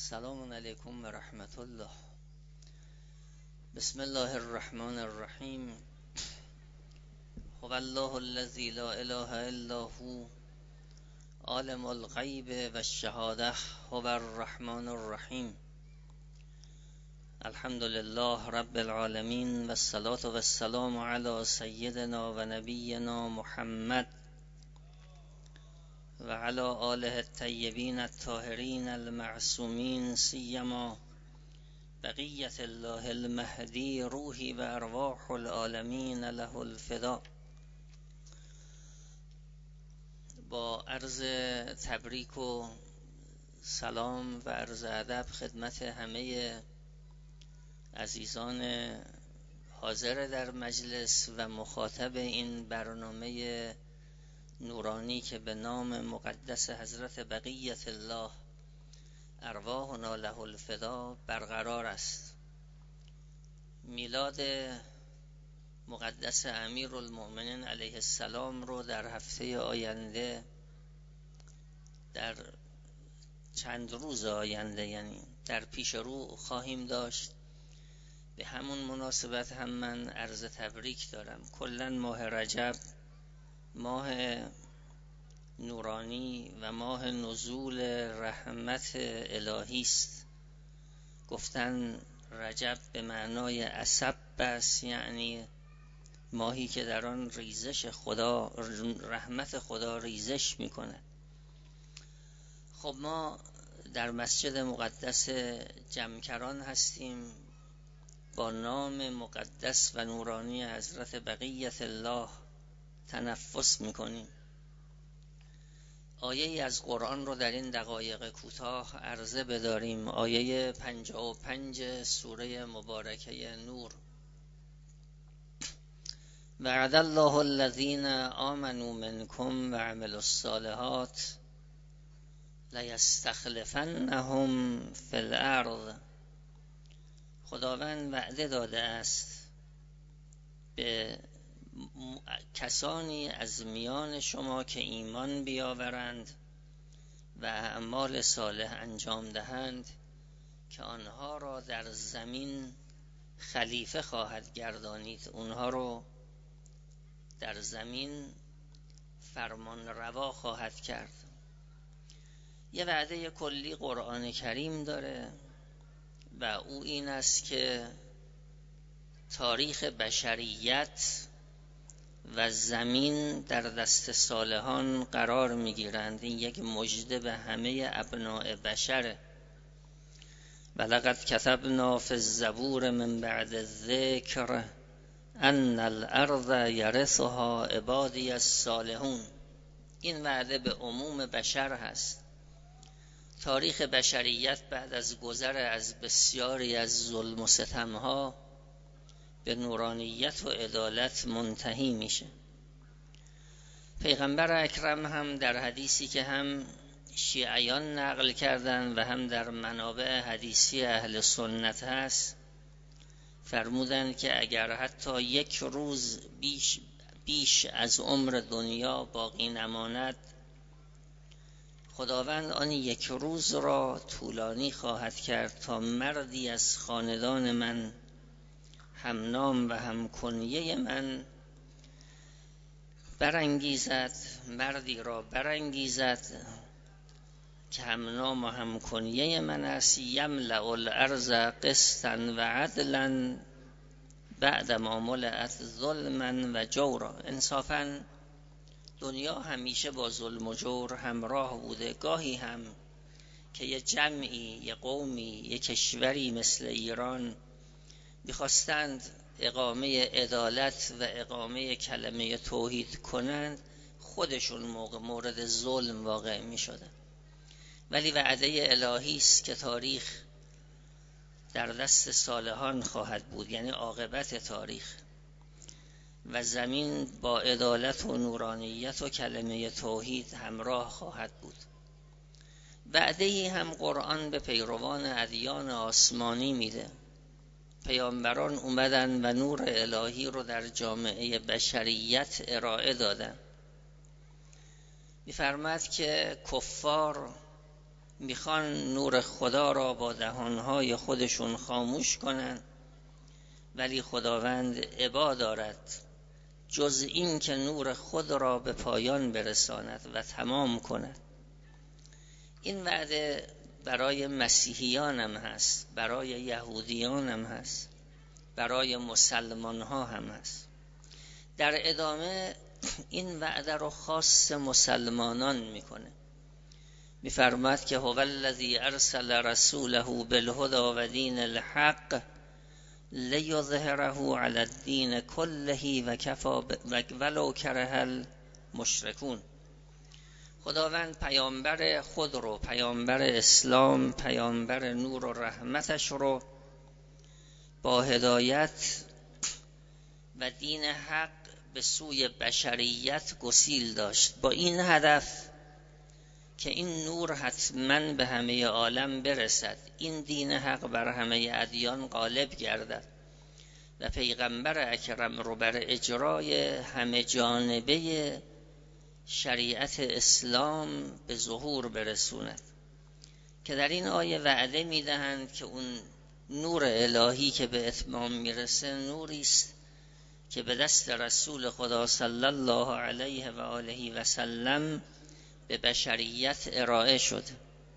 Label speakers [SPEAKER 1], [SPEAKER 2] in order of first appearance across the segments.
[SPEAKER 1] السلام علیکم و رحمت الله. بسم الله الرحمن الرحیم. هو الله الذی لا اله الا هو عالم الغیب و الشهاده هو الرحمن الرحیم. الحمد لله رب العالمین و الصلاة و السلام علی سیدنا و نبینا محمد و علی آله الطیبین الطاهرین المعصومین، سیما بقیت الله المهدی روحی و ارواح العالمین له الفدا. با عرض تبریک و سلام و عرض ادب خدمت همه عزیزان حاضر در مجلس و مخاطب این برنامه نورانی که به نام مقدس حضرت بقیت الله ارواحنا له الفدا برقرار است. میلاد مقدس امیرالمؤمنین علیه السلام رو در هفته آینده، در چند روز آینده، یعنی در پیش رو خواهیم داشت. به همون مناسبت هم من عرض تبریک دارم. کلاً ماه رجب ماه نورانی و ماه نزول رحمت الهی است. گفتن رجب به معنای عصب است، یعنی ماهی که در آن ریزش خدا، رحمت خدا ریزش میکنه. خب ما در مسجد مقدس جمکران هستیم، با نام مقدس و نورانی حضرت بقیت الله تنفس میکنیم. آیه ای از قرآن رو در این دقایق کوتاه عرضه بداریم. آیه 55 سوره مبارکه نور. وعد الله الذین آمنوا منکم و عملوا الصالحات لیستخلفنهم فی الارض. خداوند وعده داده است به کسانی از میان شما که ایمان بیاورند و اعمال صالح انجام دهند که آنها را در زمین خلیفه خواهد گردانید، اونها رو در زمین فرمان روا خواهد کرد. یه وعده کلی قرآن کریم داره و او این است که تاریخ بشریت و زمین در دست صالحان قرار میگیرند. این یک مژده به همه ابناء بشره. ولقد کتبنا فی الزبور من بعد الذکر ان الارض یرثها عبادی الصالحون. این وعده به عموم بشر هست. تاریخ بشریت بعد از گذر از بسیاری از ظلم و ستمها به نورانیت و عدالت منتهی میشه. پیغمبر اکرم هم در حدیثی که هم شیعیان نقل کردن و هم در منابع حدیثی اهل سنت هست، فرمودند که اگر حتی یک روز بیش از عمر دنیا باقی نماند، خداوند آن یک روز را طولانی خواهد کرد تا مردی از خاندان من، هم نام و هم کنیه من، مردی را برانگیزد که هم نام و هم کنیه من است. یملأ الارض قسطا و عدلا بعد ما ملئت ظلما و جورا. انصافا دنیا همیشه با ظلم و جور همراه بوده. گاهی هم که یه جمعی، یه قومی، یه کشوری مثل ایران می‌خواستند اقامه عدالت و اقامه کلمه توحید کنند، خودشون مورد ظلم واقع می‌شدند. ولی وعده الهی است که تاریخ در دست صالحان خواهد بود، یعنی عاقبت تاریخ، و زمین با عدالت و نورانیت و کلمه توحید همراه خواهد بود. وعده‌ای هم قرآن به پیروان ادیان آسمانی میده. پیامبران اومدن و نور الهی رو در جامعه بشریت ارائه دادن. می‌فرماد که کفار میخوان نور خدا را با دهانهای خودشون خاموش کنن، ولی خداوند ابا دارد جز این که نور خود را به پایان برساند و تمام کند. این وعده برای مسیحیان هم هست، برای یهودیان هم هست، برای مسلمان ها هم هست. در ادامه این وعده رو خاص مسلمانان میکنه، میفرماد که هو الذی ارسل رسوله بالهدى و دین الحق لیظهره علی الدین کله و کفی ولو کره المشرکون. خداوند پیامبر خود رو، پیامبر اسلام، پیامبر نور و رحمتش رو با هدایت و دین حق به سوی بشریت گسیل داشت، با این هدف که این نور حتما به همه عالم برسد، این دین حق بر همه ادیان غالب گردد و پیغمبر اکرم رو بر اجرای همه جانبه شریعت اسلام به ظهور برسوند. که در این آیه وعده میدهند که اون نور الهی که به اتمام میرسه نوری است که به دست رسول خدا صلی الله علیه و آله و سلم به بشریت ارائه شده.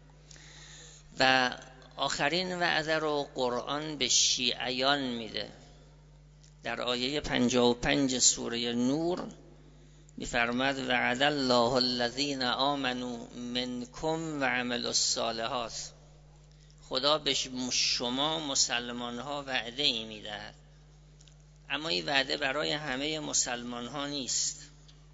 [SPEAKER 1] و آخرین وعده رو قرآن به شیعیان میده. در آیه 55 سوره نور میفرماد وعد الله الذین آمنوا منکم و عملوا الصالحات. خدا به شما مسلمان ها وعده ای میدهد، اما این وعده برای همه مسلمان ها نیست،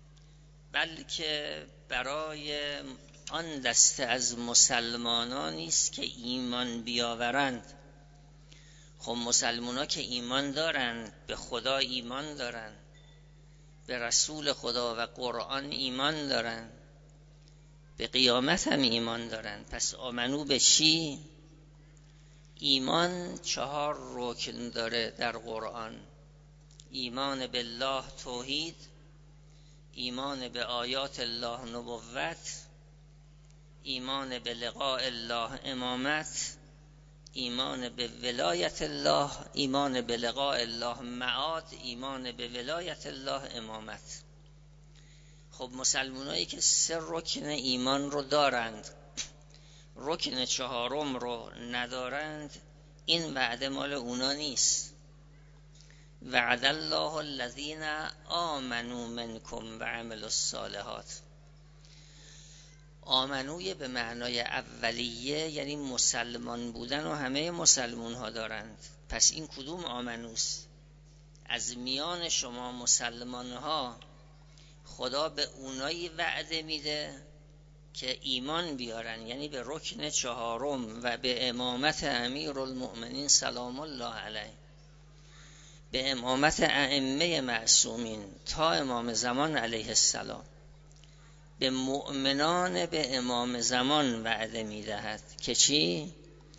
[SPEAKER 1] بلکه برای آن دسته از مسلمانانی است که ایمان بیاورند. خب مسلمان ها که ایمان دارند، به خدا ایمان دارند، به رسول خدا و قرآن ایمان دارند، به قیامت هم ایمان دارند. پس آمنو به چی؟ ایمان 4 رکن داره در قرآن: ایمان بالله توحید، ایمان به آیات الله نبوت، ایمان به لقاء الله امامت، ایمان به ولایت الله، ایمان به لقاء الله معاد، ایمان به ولایت الله امامت. خب مسلمانایی که 3 رکن ایمان رو دارند، رکن 4م رو ندارند، این وعده مال اونا نیست. وعد الله الذین آمنوا منکم و عملوا الصالحات. آمنوی به معنای اولیه یعنی مسلمان بودن و همه مسلمان ها دارند. پس این کدوم آمنوست؟ از میان شما مسلمان ها خدا به اونایی وعده میده که ایمان بیارن، یعنی به رکن 4م و به امامت امیرالمؤمنین سلام الله علیه، به امامت ائمه معصومین تا امام زمان علیه السلام. به مؤمنان به امام زمان وعده میدهد که چی؟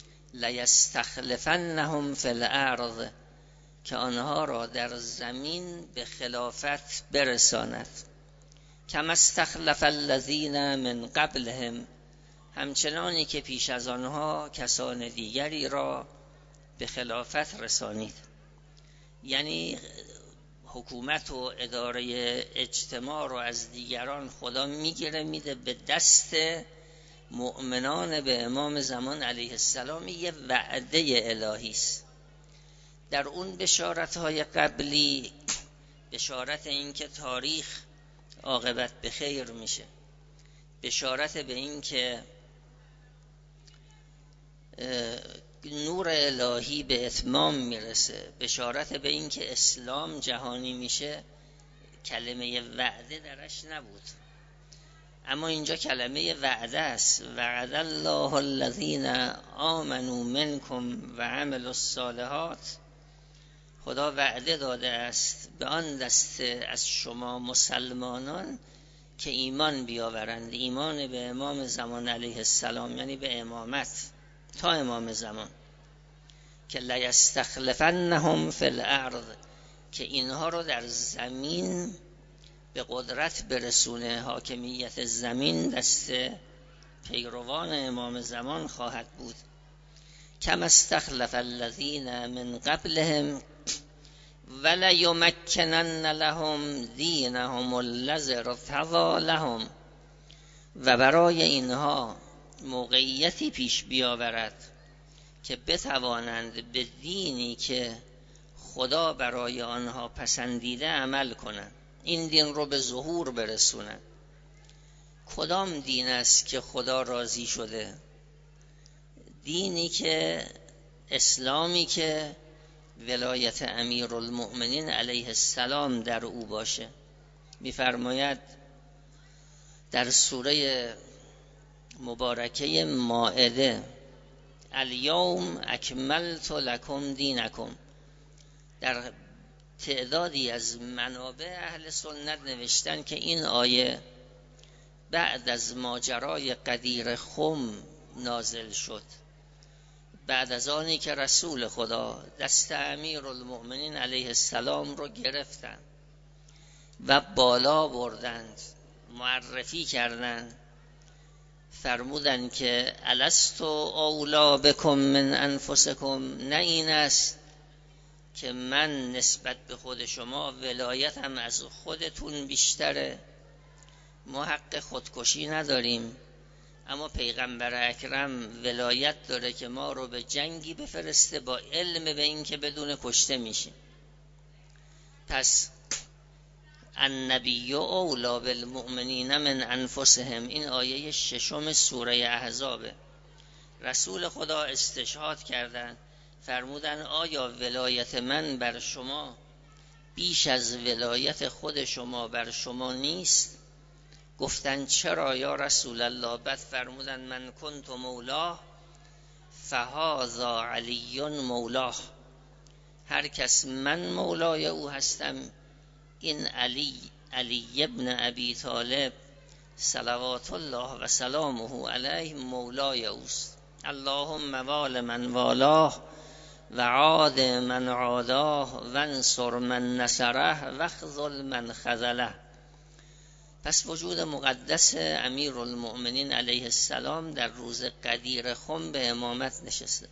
[SPEAKER 1] لیستخلفنهم فی الارض، که آنها را در زمین به خلافت برساند. کما استخلف الذین من قبلهم، همچنانی که پیش از آنها کسان دیگری را به خلافت رسانید. یعنی حکومت و اداره اجتماع رو از دیگران خدا میگیره میده به دست مؤمنان به امام زمان علیه السلام. یه وعده الهی است. در اون بشارت‌های قبلی بشارت این که تاریخ عاقبت به خیر میشه، بشارت به این که نور الهی به اتمام میرسه، بشارت به این که اسلام جهانی میشه، کلمه وعده درش نبود. اما اینجا کلمه وعده است. وعد الله الذین آمنوا منکم و عملوا الصالحات. خدا وعده داده است به آن دسته از شما مسلمانان که ایمان بیاورند، ایمان به امام زمان علیه السلام، یعنی به امامت تا امام زمان، که لیستخلفنهم فی الارض، که اینها رو در زمین به قدرت برسونه. حاکمیت زمین دست پیروان امام زمان خواهد بود. کما استخلف الذین من قبلهم ولیمکنن لهم دینهم الذی ارتضی لهم، و برای اینها موقعیتی پیش بیاورد که بتوانند به دینی که خدا برای آنها پسندیده عمل کنند، این دین رو به ظهور برسونند. کدام دین است که خدا راضی شده؟ دینی که اسلامی که ولایت امیرالمؤمنین علیه السلام در او باشه. می‌فرماید در سوره مبارکه مائده الیوم اکملت لکم دینکم، در تعدادی از منابع اهل سنت نوشتن که این آیه بعد از ماجرای غدیر خم نازل شد، بعد از آنی که رسول خدا دست امیرالمؤمنین علیه السلام رو گرفتند و بالا بردند، معرفی کردند، فرمودند که الستو اولا بکم من انفسکم، نه این است که من نسبت به خود شما ولایتم از خودتون بیشتره؟ ما حق خودکشی نداریم، اما پیغمبر اکرم ولایت داره که ما رو به جنگی بفرسته با علم به این که بدون کشته میشیم. پس النبی اولی بالمؤمنین من انفسهم، این آیه 6 سوره احزابه. رسول خدا استشهاد کردند، فرمودن آیا ولایت من بر شما بیش از ولایت خود شما بر شما نیست؟ گفتن چرا یا رسول الله؟ بعد فرمودن من کنت مولاه فهذا علی مولاه، هر کس من مولای او هستم، این علی ابن ابی طالب صلوات الله و سلامه علیه مولای اوست. اللهم وال من والاه و عاد من عاداه و انصر من نصره و خذل من خذله. پس وجود مقدس امیرالمؤمنین علیه السلام در روز غدیر خم به امامت نشسته.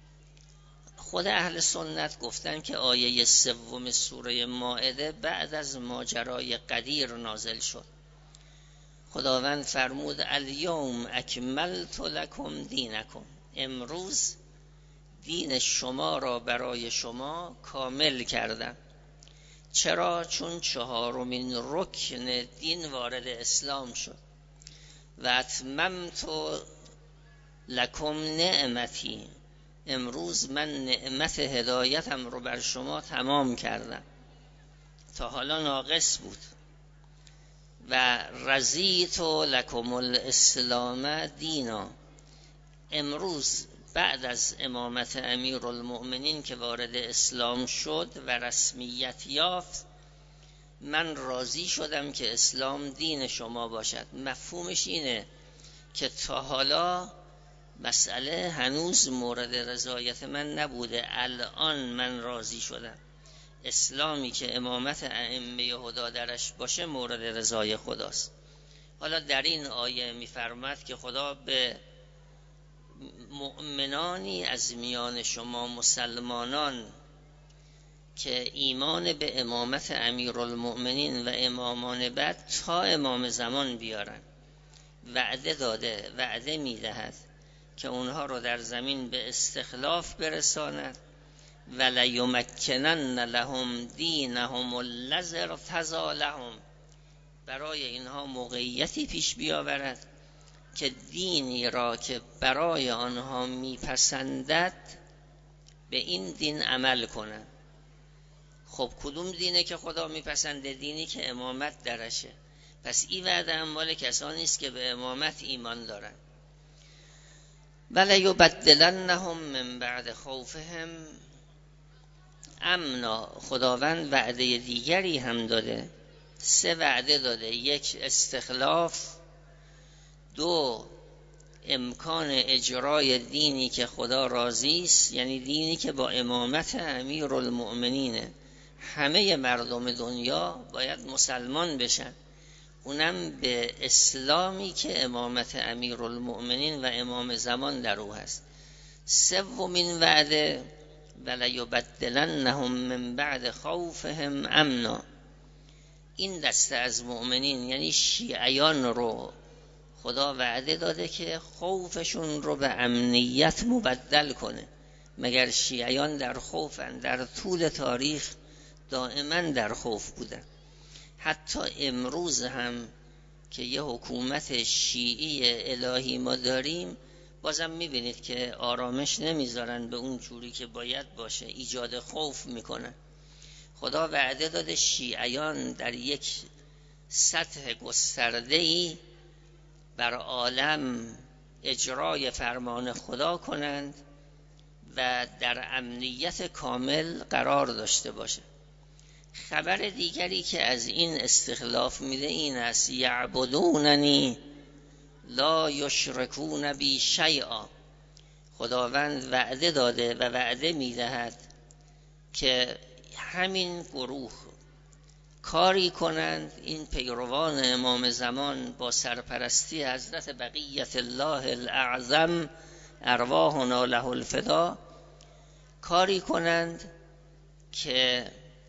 [SPEAKER 1] خود اهل سنت گفتن که آیه 3 سوره مائده بعد از ماجرای غدیر نازل شد. خداوند فرمود الیوم اکملت لکم دینکم، امروز دین شما را برای شما کامل کردم. چرا؟ چون 4مین رکن دین وارد اسلام شد. و اتممت لکم نعمتی، امروز من نعمت هدایتم رو بر شما تمام کردم، تا حالا ناقص بود. و رضیت لکم الاسلام دینا، امروز بعد از امامت امیرالمؤمنین که وارد اسلام شد و رسمیت یافت، من راضی شدم که اسلام دین شما باشد. مفهومش اینه که تا حالا مسئله هنوز مورد رضایت من نبوده، الان من راضی شدم. اسلامی که امامت ائمه هدی درش باشه مورد رضای خداست. حالا در این آیه می‌فرماید که خدا به مؤمنانی از میان شما مسلمانان که ایمان به امامت امیرالمؤمنین و امامان بعد تا امام زمان بیارن وعده داده، وعده میدهد که اونها رو در زمین به استخلاف برساند و لیمکنن لهم دینهم الذی ارتضی لهم، برای اینها موقعیتی پیش بیاورد که دینی را که برای آنها میپسندد به این دین عمل کنند. خب کدوم دینه که خدا میپسنده؟ دینی که امامت درشه. پس این وعده مال کسانی است که به امامت ایمان دارن. ولیبدلنهم من بعد خوفهم امنا، خداوند وعده دیگری هم داده، 3 وعده داده: 1 استخلاف، 2 امکان اجرای دینی که خدا راضی است، یعنی دینی که با امامت امیرالمؤمنینه، همه مردم دنیا باید مسلمان بشن. اونم به اسلامی که امامت امیرالمؤمنین و امام زمان در او هست. سومین وعده ولیبدلنهم من بعد خوفهم امنا. این دسته از مؤمنین یعنی شیعیان رو خدا وعده داده که خوفشون رو به امنیت مبدل کنه. مگر شیعیان در خوفن؟ در طول تاریخ دائما در خوف بودن. حتی امروز هم که یه حکومت شیعی الهی ما داریم، بازم میبینید که آرامش نمیذارن به اون جوری که باید باشه، ایجاد خوف میکنن. خدا وعده داده شیعیان در یک سطح گسترده‌ای بر عالم اجرای فرمان خدا کنند و در امنیت کامل قرار داشته باشه. خبر دیگری که از این استخلاف میده این است یعبدوننی لا یشرکون بی شیئا. خداوند وعده داده و وعده میدهد که همین گروه کاری کنند، این پیروان امام زمان با سرپرستی حضرت بقیت الله الاعظم ارواحنا له الفدا، کاری کنند که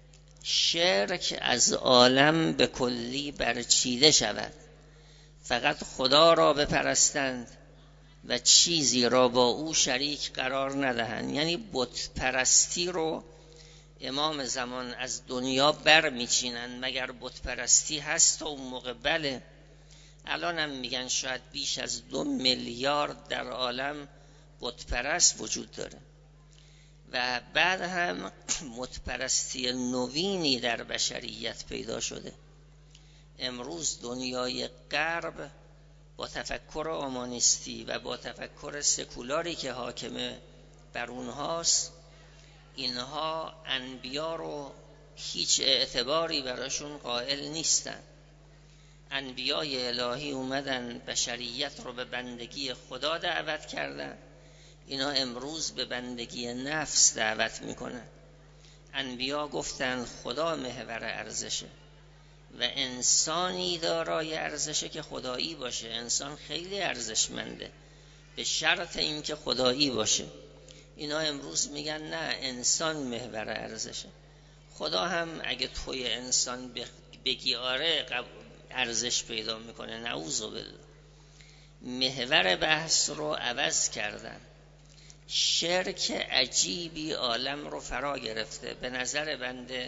[SPEAKER 1] شرک از عالم به کلی برچیده شود، فقط خدا را بپرستند و چیزی را با او شریک قرار ندهند. یعنی بت پرستی رو امام زمان از دنیا بر میچینند. مگر بت پرستی هست؟ و اون موقع بله. الان هم میگن شاید بیش از 2 میلیارد در عالم بت پرست وجود داره و بعد هم بت پرستی نوینی در بشریت پیدا شده. امروز دنیای غرب با تفکر آمانیستی و با تفکر سکولاری که حاکمه بر اونهاست، اینها انبیا رو هیچ اعتباری براشون قائل نیستن. انبیای الهی اومدن بشریت رو به بندگی خدا دعوت کردن، اینا امروز به بندگی نفس دعوت میکنن. انبیا گفتن خدا محور ارزشه و انسانی دارای ارزشه که خدایی باشه. انسان خیلی ارزشمنده به شرط اینکه خدایی باشه. اینا امروز میگن نه، انسان محور ارزشه. خدا هم اگه توی انسان بگی آره ارزش پیدا میکنه. نعوذ بالله. محور بحث رو عوض کردن. شرک عجیبی عالم رو فرا گرفته. به نظر بنده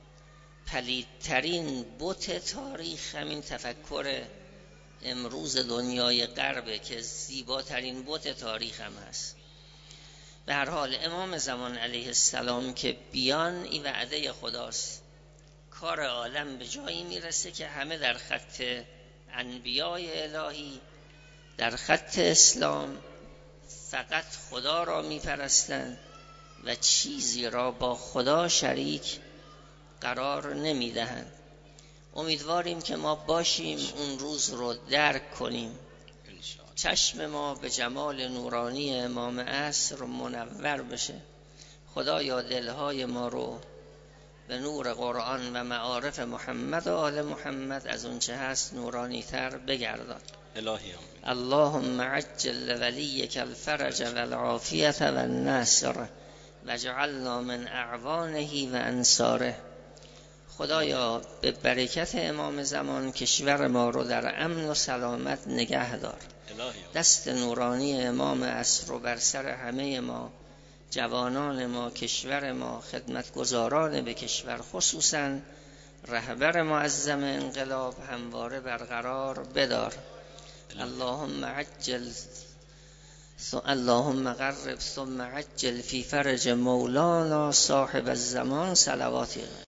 [SPEAKER 1] پلیدترین بت تاریخ همین تفکر امروز دنیای غربه که زیباترین بت تاریخ هم هست. به هر حال امام زمان علیه السلام که بیان این وعده خداست، کار عالم به جایی میرسه که همه در خط انبیای الهی، در خط اسلام فقط خدا را میپرستند و چیزی را با خدا شریک قرار نمیدهند. امیدواریم که ما باشیم اون روز رو درک کنیم، چشم ما به جمال نورانی امام عصر منور بشه. خدایا دلهای ما رو به نور قرآن و معارف محمد و آل محمد از اون چه هست نورانی تر بگردان.
[SPEAKER 2] الهی
[SPEAKER 1] اللهم عجل ولیک الفرج والعافیت والنصر وجعلنا من اعوانه و انصاره. خدایا به برکت امام زمان کشور ما رو در امن و سلامت نگه دار. دست نورانی امام عصر رو بر سر همه ما، جوانان ما، کشور ما، خدمتگزاران به کشور، خصوصا رهبر معظم انقلاب همواره برقرار بدار. اللهم قرب ثم عجل فی فرج مولانا صاحب الزمان صلواتی.